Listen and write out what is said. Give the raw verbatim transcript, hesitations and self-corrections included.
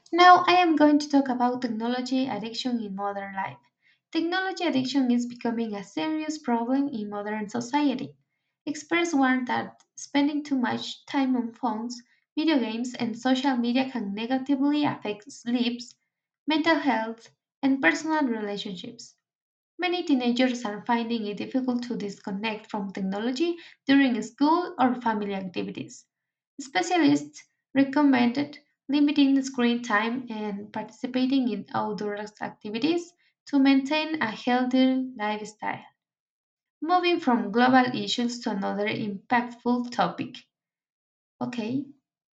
Now, I am going to talk about technology addiction in modern life. Technology addiction is becoming a serious problem in modern society. Experts warn that spending too much time on phones, video games, and social media can negatively affect sleeps, mental health, and personal relationships. Many teenagers are finding it difficult to disconnect from technology during school or family activities. Specialists recommended limiting screen time and participating in outdoor activities to maintain a healthy lifestyle. Moving from global issues to another impactful topic. Okay.